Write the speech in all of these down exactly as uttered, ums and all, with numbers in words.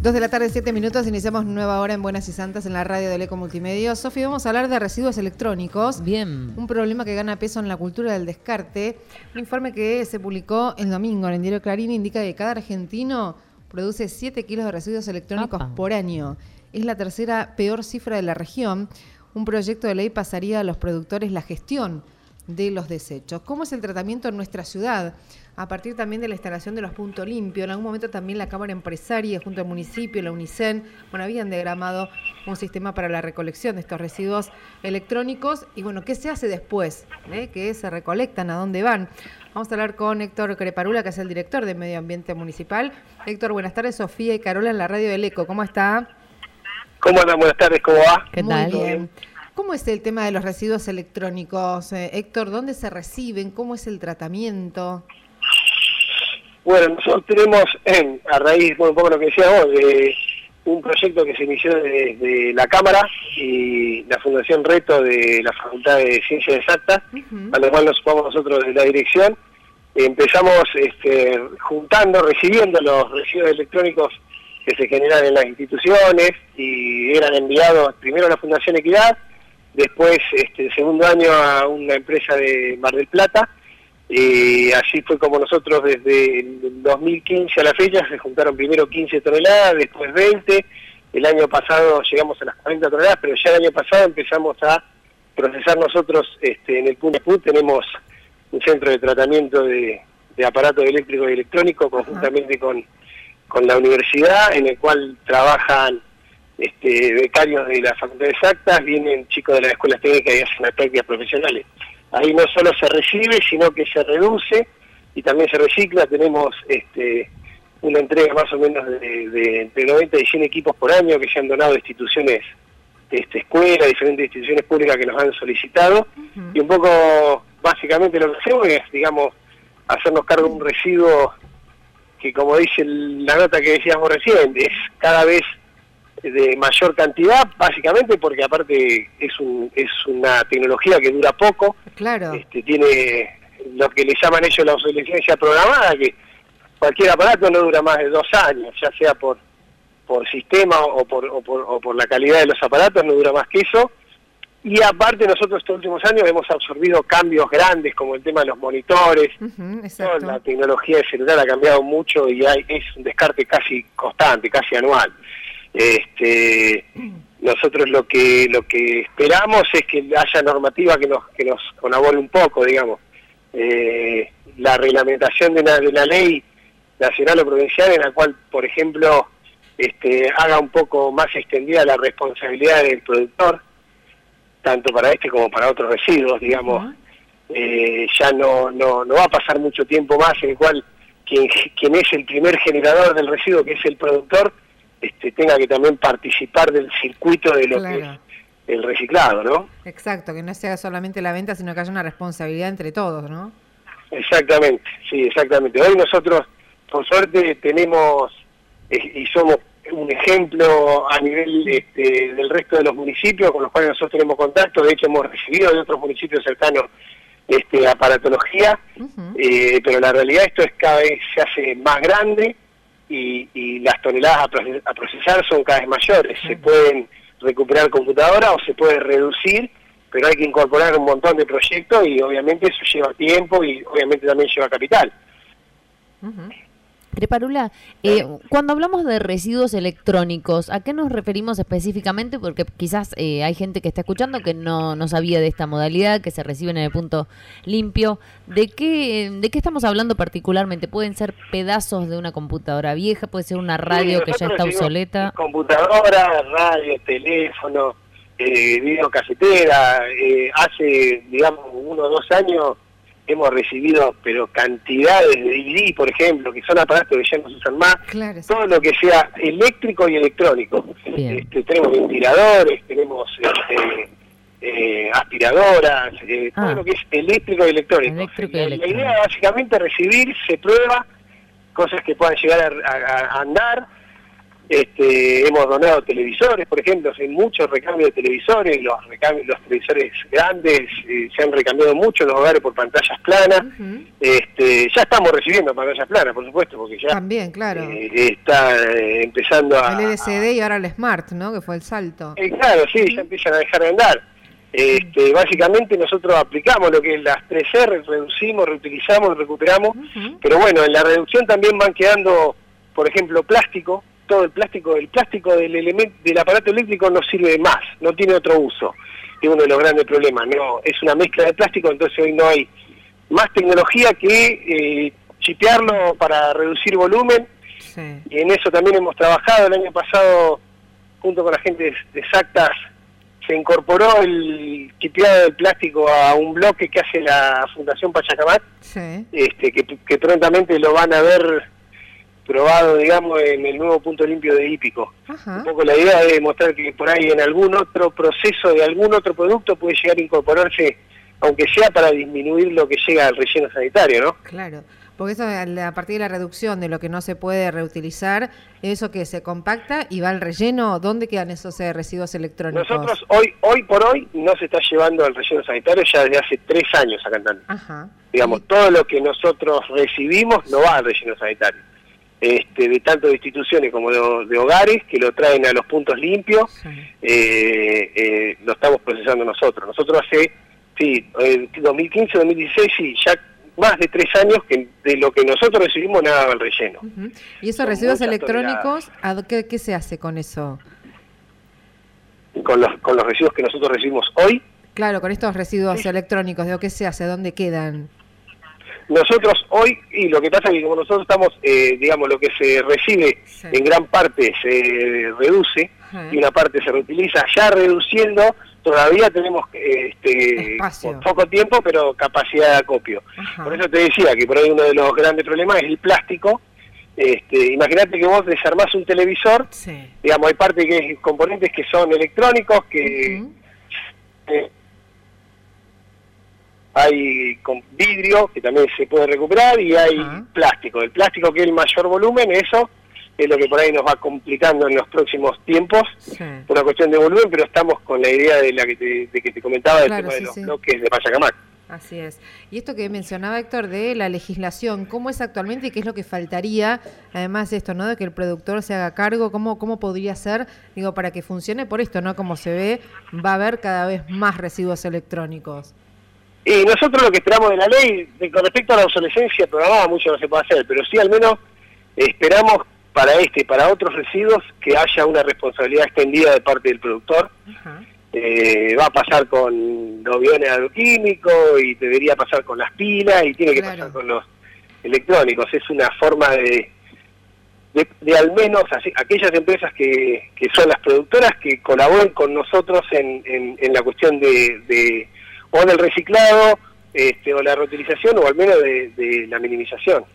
Dos de la tarde, siete minutos, iniciamos nueva hora en Buenas y Santas en la radio del Eco Multimedia. Sofi, vamos a hablar de residuos electrónicos. Bien. Un problema que gana peso en la cultura del descarte. Un informe que se publicó el domingo en el diario Clarín indica que cada argentino produce siete kilos de residuos electrónicos Apa. por año. Es la tercera peor cifra de la región. Un proyecto de ley pasaría a los productores la gestión de los desechos. ¿Cómo es el tratamiento en nuestra ciudad? A partir también de la instalación de los puntos limpios. En algún momento también la Cámara Empresaria, junto al municipio, la UNICEN, bueno, habían diagramado un sistema para la recolección de estos residuos electrónicos. Y bueno, ¿qué se hace después? ¿Eh? ¿Qué se recolectan? ¿A dónde van? Vamos a hablar con Héctor Creparula, que es el director de Medio Ambiente Municipal. Héctor, buenas tardes. Sofía y Carola en la radio del Eco. ¿Cómo está? ¿Cómo andan? Buenas tardes, ¿cómo va? ¿Qué Muy tal? bien. ¿Cómo es el tema de los residuos electrónicos? Eh, Héctor, ¿dónde se reciben? ¿Cómo es el tratamiento? Bueno, nosotros tenemos, eh, a raíz, bueno, un poco lo que decías vos, de un proyecto que se inició desde la Cámara y la Fundación Reto de la Facultad de Ciencias Exactas, uh-huh. a lo cual nos ocupamos nosotros de la dirección. Empezamos este, juntando, recibiendo los residuos electrónicos que se generan en las instituciones y eran enviados primero a la Fundación Equidad, después, este, el segundo año, a una empresa de Mar del Plata. Y así fue como nosotros desde el dos mil quince a la fecha se juntaron primero quince toneladas, después veinte, el año pasado llegamos a las cuarenta toneladas, pero ya el año pasado empezamos a procesar nosotros este, en el P U N E P U, tenemos un centro de tratamiento de, de aparatos eléctricos y electrónicos conjuntamente con, con la universidad, en el cual trabajan este, becarios de la Facultad de Exactas, vienen chicos de las escuelas técnicas y hacen las prácticas profesionales. Ahí no solo se recibe, sino que se reduce y también se recicla. Tenemos este, una entrega más o menos de, de entre noventa y cien equipos por año que se han donado de instituciones, este, escuelas, diferentes instituciones públicas que nos han solicitado. Uh-huh. Y un poco, básicamente lo que hacemos es, digamos, hacernos cargo de un residuo que, como dice la nota que decíamos recién, es cada vez de mayor cantidad, básicamente porque aparte es un es una tecnología que dura poco. Claro. Este, tiene lo que le llaman ellos la obsolescencia programada, que cualquier aparato no dura más de dos años, ya sea por por sistema o por, o por o por la calidad de los aparatos, no dura más que eso. Y aparte nosotros estos últimos años hemos absorbido cambios grandes como el tema de los monitores. Uh-huh, toda la tecnología de celular ha cambiado mucho y hay, es un descarte casi constante, casi anual. Este, nosotros lo que lo que esperamos es que haya normativa que nos que nos colabore un poco, digamos. Eh, la reglamentación de una, de la ley nacional o provincial en la cual, por ejemplo, este, haga un poco más extendida la responsabilidad del productor, tanto para este como para otros residuos, digamos. Uh-huh. eh, ya no, no no va a pasar mucho tiempo más en el cual quien, quien es el primer generador del residuo, que es el productor, Este, tenga que también participar del circuito de lo claro. que es el reciclado, ¿no? Exacto, que no sea solamente la venta, sino que haya una responsabilidad entre todos, ¿no? Exactamente, sí, exactamente. Hoy nosotros, por suerte, tenemos eh, y somos un ejemplo a nivel este, del resto de los municipios con los cuales nosotros tenemos contacto. De hecho, hemos recibido de otros municipios cercanos este, aparatología, uh-huh. eh, pero la realidad esto es cada vez se hace más grande. Y, y las toneladas a procesar son cada vez mayores. Se pueden recuperar computadoras o se puede reducir, pero hay que incorporar un montón de proyectos y obviamente eso lleva tiempo y obviamente también lleva capital. Uh-huh. Creparula, eh, cuando hablamos de residuos electrónicos, ¿a qué nos referimos específicamente? Porque quizás eh, hay gente que está escuchando que no, no sabía de esta modalidad, que se reciben en el punto limpio. ¿De qué, de qué estamos hablando particularmente? ¿Pueden ser pedazos de una computadora vieja? ¿Puede ser una radio sí, que ya está obsoleta? Computadora, radio, teléfono, eh, videocasetera. Eh, hace, digamos, uno o dos años hemos recibido, pero cantidades de D V D, por ejemplo, que son aparatos que ya no se usan más. Claro, sí. Todo lo que sea eléctrico y electrónico. Este, tenemos ventiladores, tenemos este, eh, aspiradoras, eh, ah. todo lo que es eléctrico y electrónico. Eléctrico y la, electrónico. la idea es básicamente recibir, se prueba, cosas que puedan llegar a, a, a andar, Este, hemos donado televisores, por ejemplo, hay muchos recambios de televisores, los, recambios, los televisores grandes eh, se han recambiado mucho en los hogares por pantallas planas. Uh-huh. este, ya estamos recibiendo pantallas planas, por supuesto, porque ya también, claro. eh, está eh, empezando a... El L C D y ahora el Smart, ¿no? Que fue el salto. Eh, claro, sí, uh-huh. ya empiezan a dejar de andar. Este, uh-huh. Básicamente nosotros aplicamos lo que es las tres R, reducimos, reutilizamos, recuperamos, uh-huh. pero bueno, en la reducción también van quedando, por ejemplo, plástico. Todo el plástico, el plástico del elemento, del aparato eléctrico no sirve más, no tiene otro uso. Es uno de los grandes problemas, no, es una mezcla de plástico, entonces hoy no hay más tecnología que eh, chipearlo para reducir volumen. Sí. Y en eso también hemos trabajado. El año pasado, junto con la gente de, de Sactas, se incorporó el chipeado del plástico a un bloque que hace la Fundación Pachacamac, sí. este, que, que prontamente lo van a ver probado, digamos, en el nuevo punto limpio de Hípico. Ajá. Un poco la idea es demostrar que por ahí en algún otro proceso de algún otro producto puede llegar a incorporarse, aunque sea para disminuir lo que llega al relleno sanitario, ¿no? Claro, porque eso a partir de la reducción de lo que no se puede reutilizar, eso que se compacta y va al relleno, ¿dónde quedan esos eh, residuos electrónicos? Nosotros hoy hoy por hoy no se está llevando al relleno sanitario ya desde hace tres años acá en Tandil. Ajá. Digamos, y... todo lo que nosotros recibimos no va al relleno sanitario. Este, de tanto de instituciones como de, de hogares que lo traen a los puntos limpios, sí. eh, eh, lo estamos procesando nosotros. Nosotros hace, sí, eh, dos mil quince, dos mil dieciséis, sí, ya más de tres años que de lo que nosotros recibimos nada va al relleno. Uh-huh. ¿Y esos Son residuos electrónicos, ¿qué, qué se hace con eso? Con los, con los residuos que nosotros recibimos hoy. Claro, con estos residuos sí. electrónicos, ¿de qué se hace? ¿Dónde quedan? Nosotros hoy, y lo que pasa es que como nosotros estamos, eh, digamos, lo que se recibe sí. en gran parte se reduce Ajá. y una parte se reutiliza, ya reduciendo, todavía tenemos este, poco tiempo, pero capacidad de acopio. Ajá. Por eso te decía que por ahí uno de los grandes problemas es el plástico. Este, imagínate que vos desarmás un televisor, sí. digamos, hay parte que es componentes que son electrónicos, que... Uh-huh. eh, hay con vidrio, que también se puede recuperar, y hay Ajá. plástico. El plástico, que es el mayor volumen, eso es lo que por ahí nos va complicando en los próximos tiempos, sí. por una cuestión de volumen, pero estamos con la idea de la que te, de que te comentaba, del claro, tema sí, de los sí. bloques de Pachacamac. Así es. Y esto que mencionaba Héctor de la legislación, ¿cómo es actualmente y qué es lo que faltaría? Además esto, ¿no? De que el productor se haga cargo, ¿cómo, cómo podría ser? Digo, para que funcione por esto, ¿no? Como se ve, va a haber cada vez más residuos electrónicos. Y nosotros lo que esperamos de la ley, de, con respecto a la obsolescencia programada, mucho no se puede hacer, pero sí al menos esperamos para este y para otros residuos que haya una responsabilidad extendida de parte del productor. Uh-huh. Eh, va a pasar con los biones agroquímicos y debería pasar con las pilas y tiene que claro. pasar con los electrónicos. Es una forma de, de, de al menos así, aquellas empresas que, que son las productoras que colaboren con nosotros en, en, en la cuestión de... de o del reciclado, este, o la reutilización, o al menos de, de la minimización.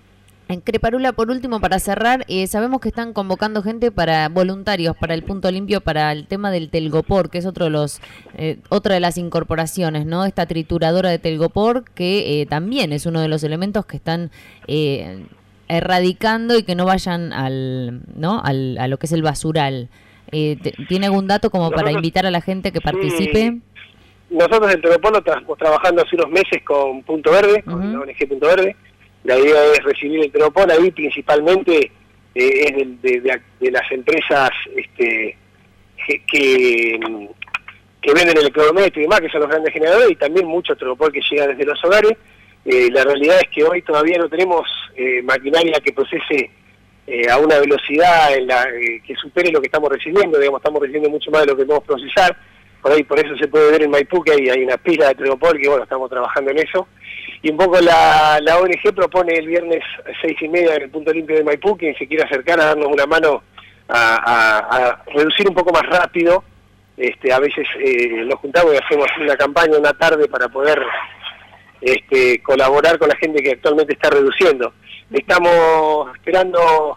En Creparula, por último, para cerrar, eh, sabemos que están convocando gente para voluntarios para el punto limpio, para el tema del telgopor, que es otro de los eh, otra de las incorporaciones, ¿no? Esta trituradora de telgopor, que eh, también es uno de los elementos que están eh, erradicando y que no vayan al, ¿no? al a lo que es el basural. Eh, ¿Tiene algún dato como Nosotros, para invitar a la gente que participe? Sí. Nosotros en Telgopor lo estamos trabajando hace unos meses con Punto Verde, uh-huh. con la O N G Punto Verde. La idea es recibir el Telgopor, ahí principalmente eh, es de, de, de, de las empresas este, que, que, que venden electrodomésticos y demás, que son los grandes generadores, y también mucho Telgopor que llega desde los hogares. Eh, la realidad es que hoy todavía no tenemos eh, maquinaria que procese eh, a una velocidad en la eh, que supere lo que estamos recibiendo, digamos, estamos recibiendo mucho más de lo que podemos procesar. Por ahí, por eso se puede ver en Maipú que hay, hay una pila de Telgopor, que bueno, estamos trabajando en eso. Y un poco la, la O N G propone el viernes seis y media en el punto limpio de Maipú, quien se quiera acercar a darnos una mano a, a, a reducir un poco más rápido. Este, a veces eh, nos juntamos y hacemos una campaña una tarde para poder este, colaborar con la gente que actualmente está reduciendo. Estamos esperando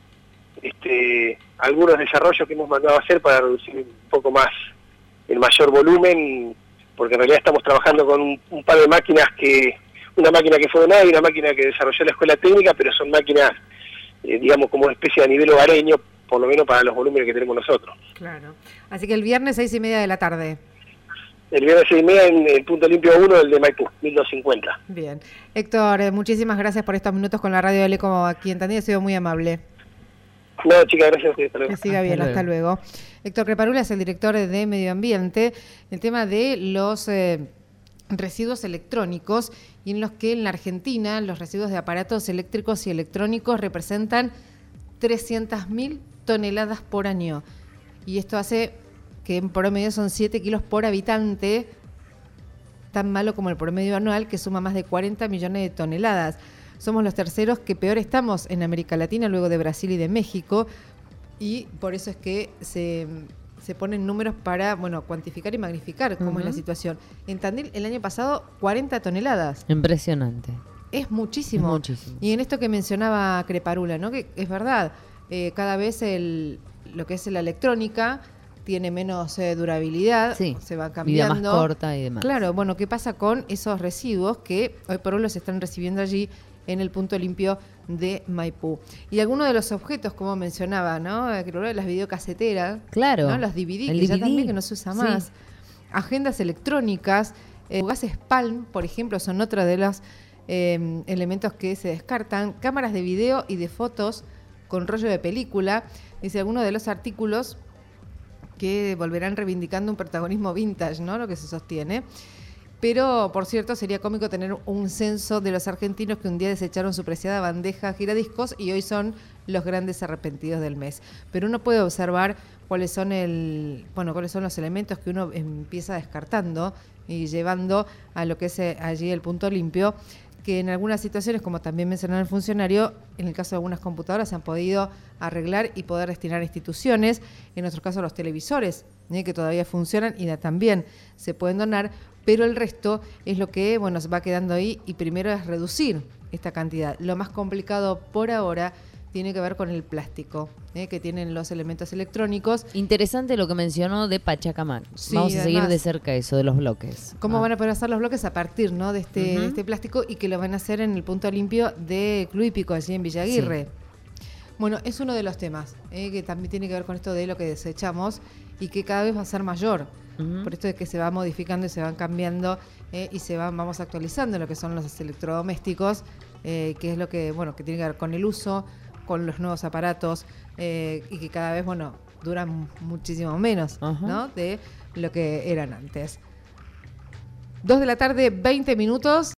este, algunos desarrollos que hemos mandado a hacer para reducir un poco más el mayor volumen, porque en realidad estamos trabajando con un, un par de máquinas, que una máquina que fue donada y una máquina que desarrolló la escuela técnica, pero son máquinas, eh, digamos, como una especie de nivel hogareño, por lo menos para los volúmenes que tenemos nosotros. Claro. Así que el viernes seis y media de la tarde. El viernes seis y media en el Punto Limpio uno, el de Maipú, mil doscientos cincuenta. Bien. Héctor, eh, muchísimas gracias por estos minutos con la radio del Eco aquí en Tandil, ha sido muy amable. No, chicas, gracias a ustedes. Hasta luego. Que siga bien, hasta luego. Hasta luego. Héctor Creparula es el director de Medio Ambiente. El tema de los eh, residuos electrónicos, y en los que en la Argentina los residuos de aparatos eléctricos y electrónicos representan trescientas mil toneladas por año. Y esto hace que en promedio son siete kilos por habitante, tan malo como el promedio anual, que suma más de cuarenta millones de toneladas. Somos los terceros que peor estamos en América Latina, luego de Brasil y de México, y por eso es que se, se ponen números para, bueno, cuantificar y magnificar cómo uh-huh. es la situación. En Tandil, el año pasado, cuarenta toneladas. Impresionante. Es muchísimo. Es muchísimo. Y en esto que mencionaba Creparula, ¿no? Que es verdad, eh, cada vez el, lo que es la electrónica tiene menos eh, durabilidad, sí, se va cambiando. Vida más corta y demás. Claro, bueno, ¿qué pasa con esos residuos que hoy por hoy los están recibiendo allí en el Punto Limpio de Maipú? Y algunos de los objetos, como mencionaba, ¿no? Creo que las videocaseteras, claro, ¿no? Los D V D, el que D V D, ya también que no se usa más. sí. Agendas electrónicas, eh, gases Palm, por ejemplo, son otro de los eh, elementos que se descartan. Cámaras de video y de fotos con rollo de película. Dice, algunos de los artículos que volverán reivindicando un protagonismo vintage, ¿no? Lo que se sostiene. Pero, por cierto, sería cómico tener un censo de los argentinos que un día desecharon su preciada bandeja giradiscos y hoy son los grandes arrepentidos del mes. Pero uno puede observar cuáles son el, bueno, cuáles son los elementos que uno empieza descartando y llevando a lo que es allí el Punto Limpio, que en algunas situaciones, como también mencionó el funcionario, en el caso de algunas computadoras se han podido arreglar y poder destinar a instituciones, en otros casos los televisores, ¿eh? que todavía funcionan y también se pueden donar, pero el resto es lo que, bueno, se va quedando ahí, y primero es reducir esta cantidad. Lo más complicado por ahora tiene que ver con el plástico, ¿eh? que tienen los elementos electrónicos. Interesante lo que mencionó de Pachacamac. Sí, vamos a además, seguir de cerca eso, de los bloques. ¿Cómo ah. van a poder hacer los bloques a partir, ¿no? de, este, uh-huh. de este plástico, y que lo van a hacer en el Punto Limpio de Club Hípico, allí en Villa Aguirre? Sí. Bueno, es uno de los temas, ¿eh? que también tiene que ver con esto de lo que desechamos y que cada vez va a ser mayor. Uh-huh. Por esto es que se va modificando y se van cambiando eh, y se van, vamos actualizando lo que son los electrodomésticos, eh, que es lo que, bueno, que tiene que ver con el uso, con los nuevos aparatos, eh, y que cada vez, bueno, duran muchísimo menos, uh-huh. ¿no? de lo que eran antes. Dos de la tarde, veinte minutos.